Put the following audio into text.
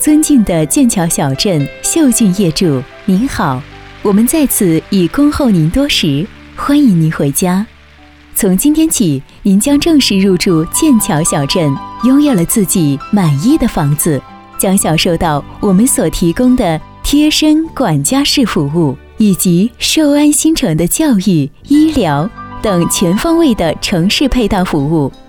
尊敬的剑桥小镇秀俊业主，您好，我们在此已恭候您多时，欢迎您回家。从今天起，您将正式入住剑桥小镇，拥有了自己满意的房子，将享受到我们所提供的贴身管家式服务，以及寿安新城的教育、医疗等全方位的城市配套服务。